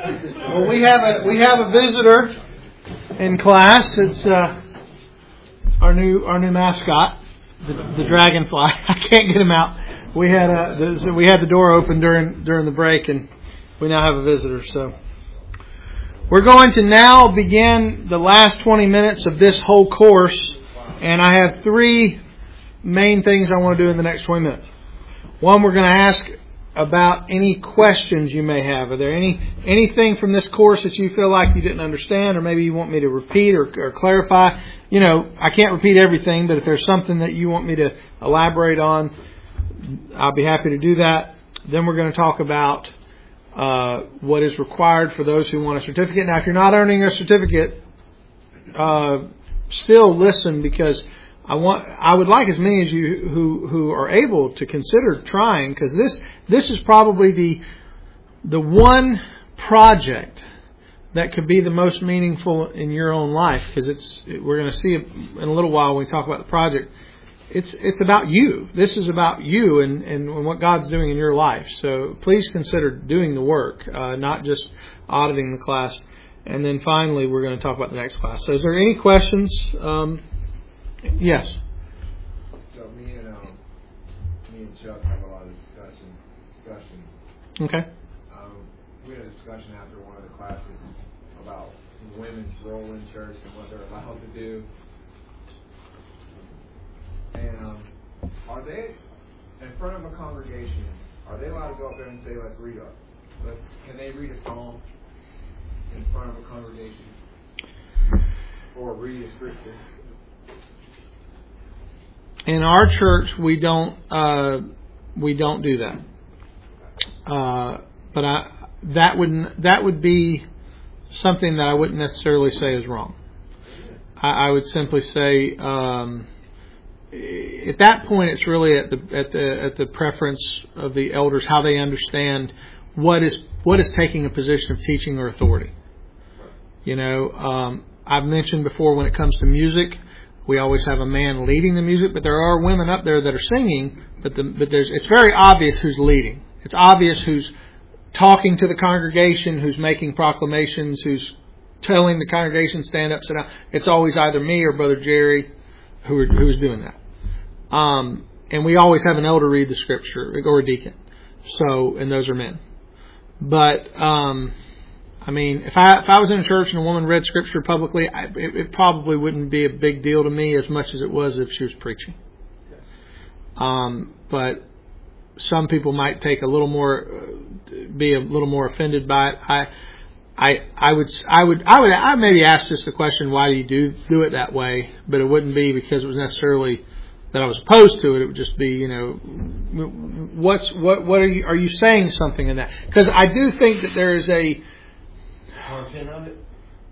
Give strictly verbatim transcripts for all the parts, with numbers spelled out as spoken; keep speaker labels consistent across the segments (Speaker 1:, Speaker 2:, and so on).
Speaker 1: Well, we have a we have a visitor in class. It's uh, our new our new mascot, the, the dragonfly. I can't get him out. We had a the, we had the door open during during the break, and we now have a visitor. So we're going to now begin the last twenty minutes of this whole course, and I have three main things I want to do in the next twenty minutes. One, we're going to ask about any questions you may have. Are there any anything from this course that you feel like you didn't understand, or maybe you want me to repeat or, or clarify? You know, I can't repeat everything, but if there's something that you want me to elaborate on, I'll be happy to do that. Then we're going to talk about uh, what is required for those who want a certificate. Now, if you're not earning a certificate, uh, still listen, because I want. I would like as many as you who who are able to consider trying, because this this is probably the the one project that could be the most meaningful in your own life, because it's we're going to see it in a little while when we talk about the project. It's it's about you. This is about you and, and what God's doing in your life. So please consider doing the work, uh, not just auditing the class. And then finally, we're going to talk about the next class. So is there any questions? Um, Yes.
Speaker 2: So me and um, me and Chuck have a lot of discussion discussions.
Speaker 1: Okay.
Speaker 2: Um, we had a discussion after one of the classes about women's role in church and what they're allowed to do. And um, are they in front of a congregation? Are they allowed to go up there and say, "Let's read a"? Let's, can they read a psalm in front of a congregation or read a scripture?
Speaker 1: In our church, we don't uh, we don't do that. Uh, but I, that would that would be something that I wouldn't necessarily say is wrong. I, I would simply say um, at that point, it's really at the at the at the preference of the elders, how they understand what is what is taking a position of teaching or authority. You know, um, I've mentioned before, when it comes to music, we always have a man leading the music, but there are women up there that are singing. But the, but there's it's very obvious who's leading. It's obvious who's talking to the congregation, who's making proclamations, who's telling the congregation stand up, sit down. It's always either me or Brother Jerry who are, who is doing that. Um, and we always have an elder read the scripture, or a deacon. So, and those are men. But um, I mean, if I if I was in a church and a woman read scripture publicly, I, it, it probably wouldn't be a big deal to me as much as it was if she was preaching. Um, but some people might take a little more, uh, be a little more offended by it. I, I, I would, I would, I would, I maybe ask just the question, why do you do do it that way? But it wouldn't be because it was necessarily that I was opposed to it. It would just be, you know, what's what what are you are you saying something in that? Because I do think that there is a
Speaker 3: content of it?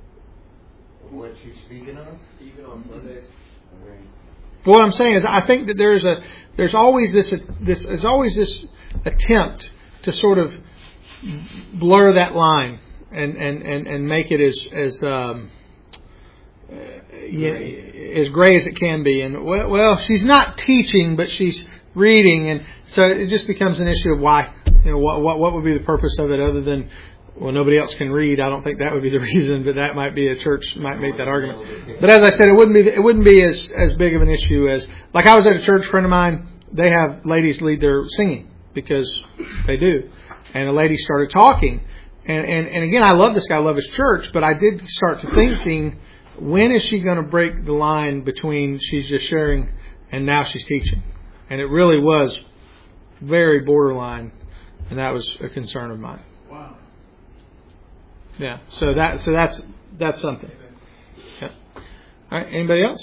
Speaker 3: What you're speaking on?
Speaker 2: Even on Sundays.
Speaker 3: Okay.
Speaker 1: What I'm saying is, I think that there's a there's always this this there's always this attempt to sort of blur that line and and, and, and make it as as um, uh, you know, as gray as it can be. And well, well, she's not teaching, but she's reading, and so it just becomes an issue of why. You know, what what what would be the purpose of it other than, well, nobody else can read. I don't think that would be the reason, but that might be a church might make that argument. But as I said, it wouldn't be it wouldn't be as, as big of an issue as, like, I was at a church, friend of mine, they have ladies lead their singing because they do. And a lady started talking. And, and, and again, I love this guy, I love his church, but I did start to thinking, when is she going to break the line between she's just sharing and now she's teaching? And it really was very borderline, and that was a concern of mine.
Speaker 3: Wow.
Speaker 1: Yeah, so that so that's that's something. Yeah. All right. Anybody else?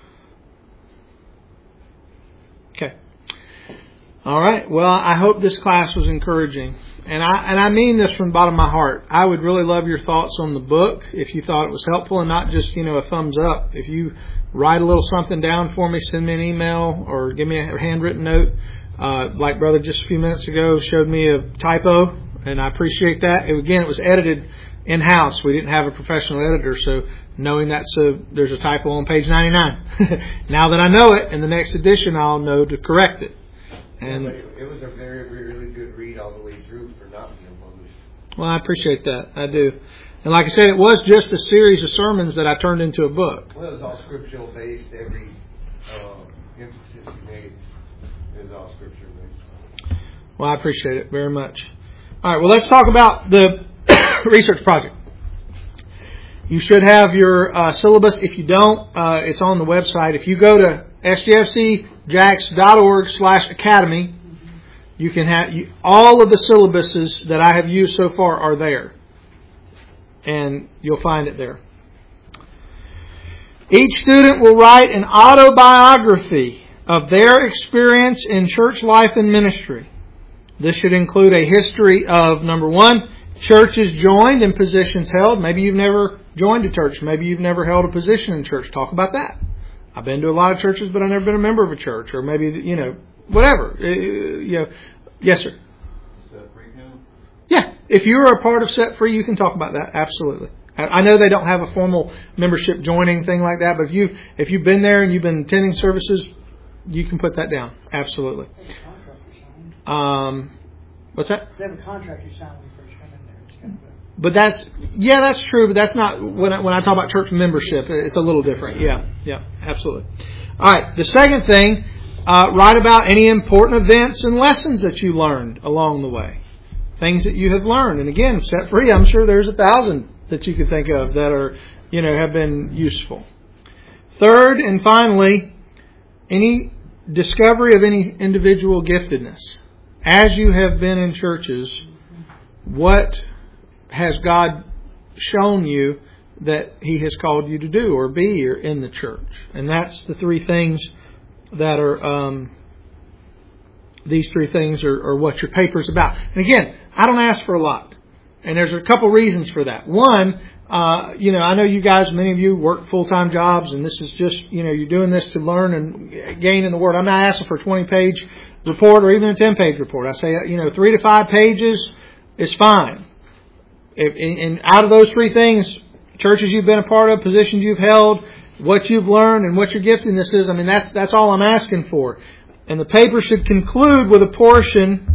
Speaker 1: Okay. All right. Well, I hope this class was encouraging, and I and I mean this from the bottom of my heart. I would really love your thoughts on the book if you thought it was helpful, and not just, you know, a thumbs up. If you write a little something down for me, send me an email or give me a handwritten note. Uh, like Brother just a few minutes ago showed me a typo, and I appreciate that. It, again, it was edited in-house. We didn't have a professional editor, so knowing that so there's a typo on page ninety-nine. Now that I know it, in the next edition I'll know to correct it. And
Speaker 3: yeah, but it, it was a very, really good read all the way through for not being published.
Speaker 1: Well, I appreciate that. I do. And like I said, it was just a series of sermons that I turned into a book.
Speaker 3: Well, it was all scriptural based. Every uh, emphasis you made, it was all scriptural based.
Speaker 1: Well, I appreciate it very much. All right, well, let's talk about the research project. You should have your uh, syllabus. If you don't, uh, it's on the website. If you go to s g f c jax dot org slash academy, you can have you, all of the syllabuses that I have used so far are there. And you'll find it there. Each student will write an autobiography of their experience in church life and ministry. This should include a history of, number one, churches joined and positions held. Maybe you've never joined a church. Maybe you've never held a position in church. Talk about that. I've been to a lot of churches, but I've never been a member of a church. Or maybe, you know, whatever. Uh, you know. Yes, sir. Yeah, if you're a part of Set Free, you can talk about that. Absolutely. I know they don't have a formal membership joining thing like that, but if you if you've been there and you've been attending services, you can put that down. Absolutely. Um, what's that?
Speaker 4: They have a contract you sign when you first come in there. It's kind of a...
Speaker 1: But that's yeah, that's true. But that's not when I, when I talk about church membership. It's a little different. Yeah, yeah, absolutely. All right. The second thing, uh, write about any important events and lessons that you learned along the way. Things that you have learned. And again, Set Free, I'm sure there's a thousand that you could think of that are, you know, have been useful. Third and finally, any discovery of any individual giftedness. As you have been in churches, what has God shown you that He has called you to do or be or in the church? And that's the three things that are... Um, These three things are, are what your paper is about. And again, I don't ask for a lot. And there's a couple reasons for that. One, uh, you know, I know you guys, many of you work full-time jobs, and this is just, you know, you're doing this to learn and gain in the Word. I'm not asking for a twenty-page report or even a ten-page report. I say, you know, three to five pages is fine. If, and out of those three things, churches you've been a part of, positions you've held, what you've learned, and what your giftedness is, I mean, that's that's all I'm asking for. And the paper should conclude with a portion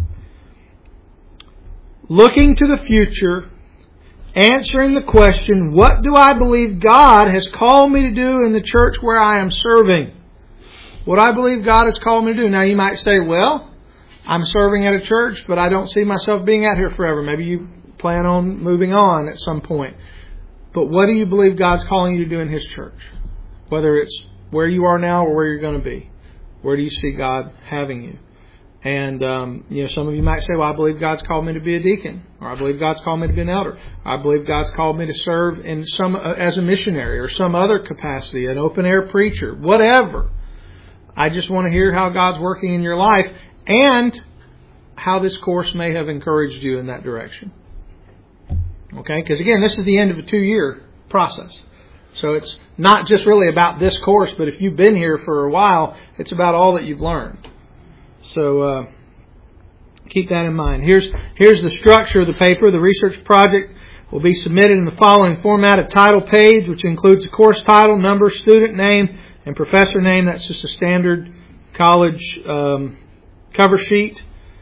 Speaker 1: looking to the future, answering the question, what do I believe God has called me to do in the church where I am serving? What I believe God has called me to do. Now you might say, well, I'm serving at a church, but I don't see myself being out here forever. Maybe you plan on moving on at some point. But what do you believe God's calling you to do in His church? Whether it's where you are now or where you're going to be. Where do you see God having you? And, um, you know, some of you might say, well, I believe God's called me to be a deacon. Or I believe God's called me to be an elder. I believe God's called me to serve in some uh, as a missionary or some other capacity, an open-air preacher, whatever. I just want to hear how God's working in your life and how this course may have encouraged you in that direction. Okay? Because, again, this is the end of a two-year process. So it's not just really about this course, but if you've been here for a while, it's about all that you've learned. So uh, keep that in mind. Here's here's the structure of the paper. The research project will be submitted in the following format: a title page, which includes the course title, number, student name, and professor name. That's just a standard college um, cover sheet.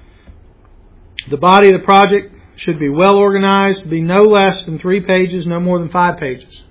Speaker 1: The body of the project should be well organized, be no less than three pages, no more than five pages.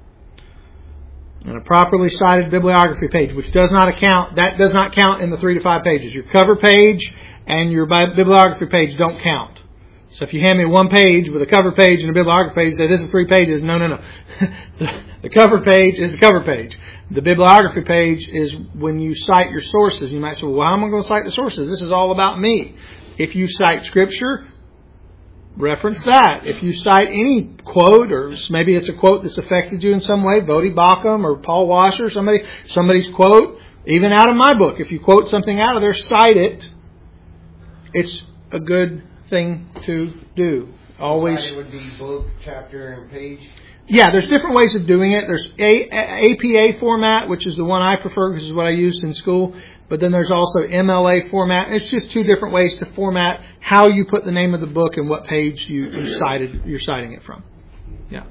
Speaker 1: And a properly cited bibliography page, which does not account, that does not count in the three to five pages. Your cover page and your bibliography page don't count. So if you hand me one page with a cover page and a bibliography page, say this is three pages. No, no, no. The cover page is the cover page. The bibliography page is when you cite your sources. You might say, well, how am I going to cite the sources? This is all about me. If you cite Scripture, reference that. If you cite any quote, or maybe it's a quote that's affected you in some way, Bodie Baucham or Paul Washer, somebody, somebody's quote, even out of my book, if you quote something out of there, cite it. It's a good thing to do. Always.
Speaker 3: It would be book, chapter, and page.
Speaker 1: Yeah, there's different ways of doing it. There's a, A P A format, which is the one I prefer because it's what I used in school. But then there's also M L A format. It's just two different ways to format how you put the name of the book and what page you, you cited, you're citing it from. Yeah.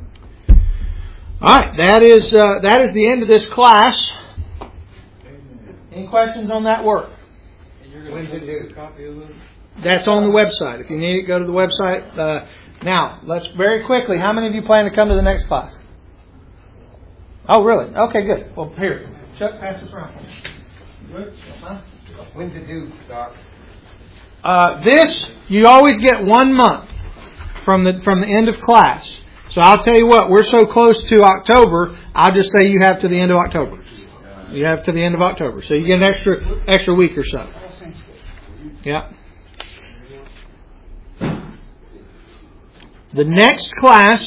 Speaker 1: All right, that is uh, that is the end of this class. Any questions on that work?
Speaker 3: When's it due?
Speaker 1: That's on the website. If you need it, go to the website. Uh, Now, let's very quickly, how many of you plan to come to the next class? Oh, really? Okay, good. Well, here. Chuck, pass this around. Good. Huh?
Speaker 3: When's it due, Doc?
Speaker 1: Uh, this, you always get one month from the from the end of class. So I'll tell you what, we're so close to October, I'll just say you have to the end of October. You have to the end of October. So you get an extra extra week or so. Yeah. The next class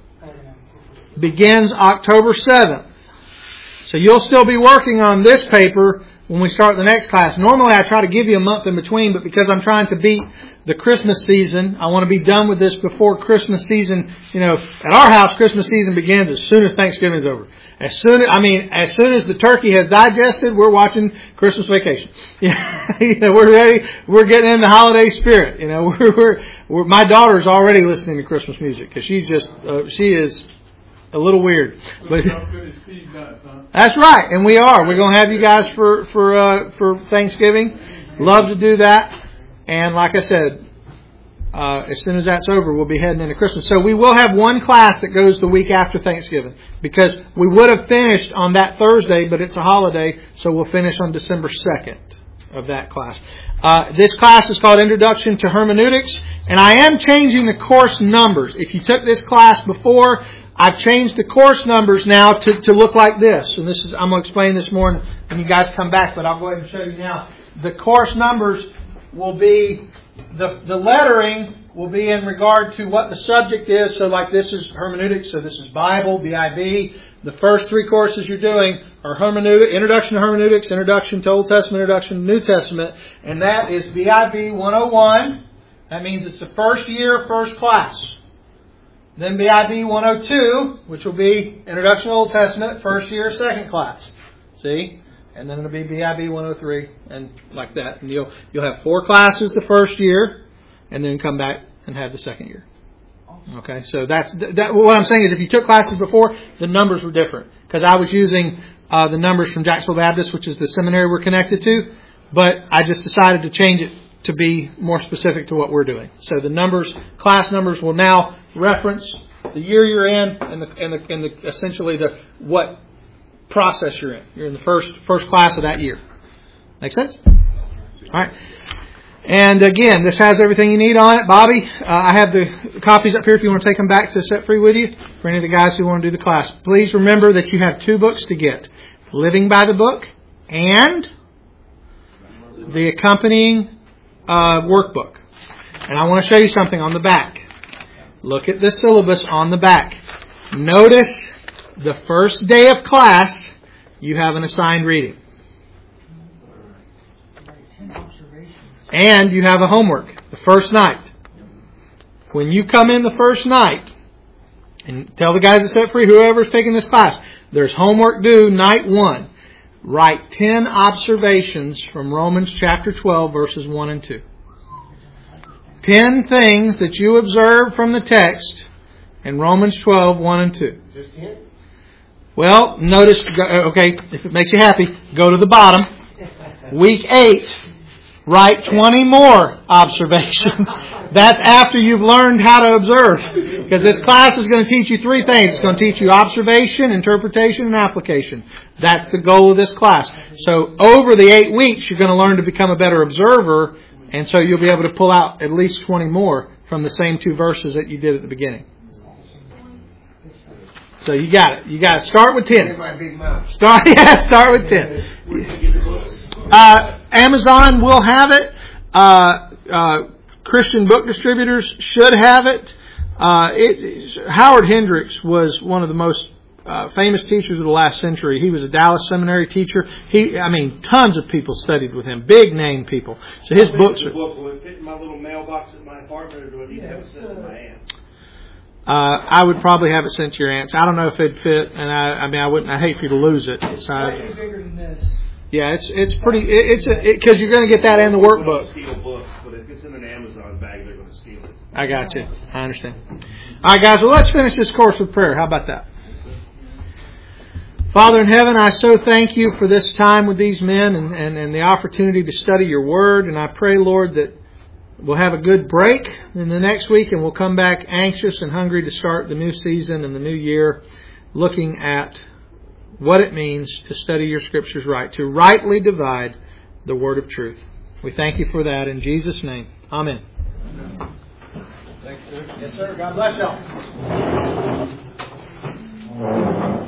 Speaker 1: begins October seventh. So you'll still be working on this paper when we start the next class. Normally I try to give you a month in between, but because I'm trying to beat the Christmas season, I want to be done with this before Christmas season. You know, at our house, Christmas season begins as soon as Thanksgiving is over. As soon as, I mean, as soon as the turkey has digested, we're watching Christmas Vacation. You know, we're ready. We're getting in the holiday spirit. You know, we're, we're, we're my daughter's already listening to Christmas music because she's just, uh, she is a little weird. But that's right, and we are. We're going to have you guys for for uh, for Thanksgiving. Love to do that. And like I said, uh, as soon as that's over, we'll be heading into Christmas. So we will have one class that goes the week after Thanksgiving because we would have finished on that Thursday, but it's a holiday, so we'll finish on December second of that class. Uh, this class is called Introduction to Hermeneutics, and I am changing the course numbers. If you took this class before, I've changed the course numbers now to, to look like this. And this is I'm going to explain this more when you guys come back, but I'll go ahead and show you now. The course numbers will be, the, the lettering will be in regard to what the subject is. So like this is hermeneutics, so this is Bible, B I B. The first three courses you're doing are hermeneutic, Introduction to Hermeneutics, Introduction to Old Testament, Introduction to New Testament. And that is B I B one oh one. That means it's the first year, first class. Then B I B one oh two, which will be Introduction to Old Testament, first year, second class. See? And then it'll be B I B one oh three, and like that. And you'll you'll have four classes the first year, and then come back and have the second year. Okay, so that's that. What I'm saying is, if you took classes before, the numbers were different because I was using uh, the numbers from Jacksonville Baptist, which is the seminary we're connected to, but I just decided to change it to be more specific to what we're doing. So the numbers, class numbers, will now reference the year you're in and the and the, and the essentially the what process you're in. You're in the first first class of that year. Make sense? All right. And again, this has everything you need on it. Bobby, uh, I have the copies up here if you want to take them back to Set Free with you for any of the guys who want to do the class. Please remember that you have two books to get. Living by the Book and the accompanying uh, workbook. And I want to show you something on the back. Look at the syllabus on the back. Notice the first day of class, you have an assigned reading. And you have a homework the first night. When you come in the first night, and tell the guys at Set Free, whoever's taking this class, there's homework due night one. Write ten observations from Romans chapter twelve, verses one and two. Ten things that you observe from the text in Romans twelve, one and two.
Speaker 3: Just ten?
Speaker 1: Well, notice, okay, if it makes you happy, go to the bottom. Week eight, write twenty more observations. That's after you've learned how to observe. Because this class is going to teach you three things. It's going to teach you observation, interpretation, and application. That's the goal of this class. So over the eight weeks, you're going to learn to become a better observer. And so you'll be able to pull out at least twenty more from the same two verses that you did at the beginning. So you got it. You got to start with ten. Start, yeah, start with ten. Uh, Amazon will have it. Uh, uh, Christian book distributors should have it. Uh, it. Howard Hendricks was one of the most uh, famous teachers of the last century. He was a Dallas Seminary teacher. He, I mean, tons of people studied with him. Big name people. So his books are.
Speaker 5: Book, will it fit in my little mailbox at my apartment, or do I need to have it sent to my aunt's?
Speaker 1: Uh, I would probably have it sent to your aunt's. I don't know if it'd fit, and I, I mean, I wouldn't. I hate for you to lose it.
Speaker 4: It's
Speaker 1: So
Speaker 4: slightly
Speaker 1: I,
Speaker 4: bigger than this.
Speaker 1: yeah, it's it's pretty. It, it's because it, you're going to get that in the
Speaker 5: They
Speaker 1: workbook.
Speaker 5: don't steal books, but if it's in an Amazon bag, they're going to steal it.
Speaker 1: I got you. I understand. All right, guys. Well, let's finish this course with prayer. How about that? Father in heaven, I so thank you for this time with these men and, and, and the opportunity to study your word. And I pray, Lord, that we'll have a good break in the next week, and we'll come back anxious and hungry to start the new season and the new year, looking at what it means to study your Scriptures right, to rightly divide the word of truth. We thank you for that in Jesus' name. Amen.
Speaker 4: Yes, sir. God bless y'all.